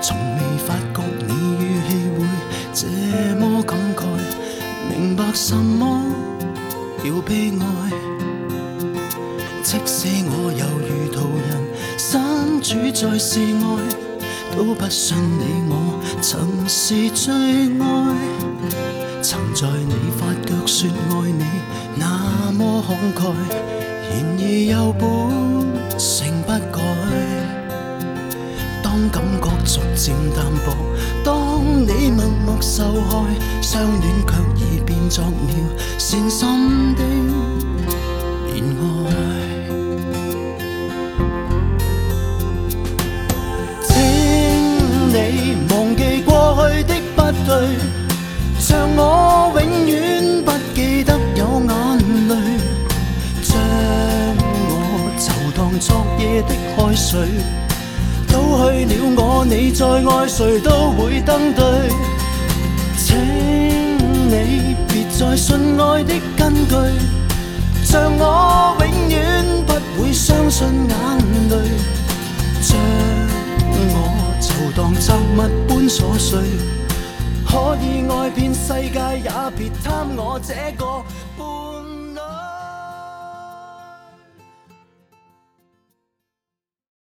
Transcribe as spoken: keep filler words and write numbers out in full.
從未發覺你語氣會這麼感慨，明白什麼叫悲哀。即使我猶如途人，身處在市外，都不信你我曾是最愛。曾在你發腳說愛你，那麼慷慨，然而又本性不改。當感覺逐漸淡薄，當你默默受害，相戀卻已變作了善心的戀愛。你忘記過去的不對，像我永遠不記得有眼淚，將我就當昨夜的海水，倒去了我，你再愛誰都會登對。請你別再信愛的根據，像我永遠不會相信眼淚，將我就當雜物般瑣碎，可以愛遍世界，也別貪我這個伴。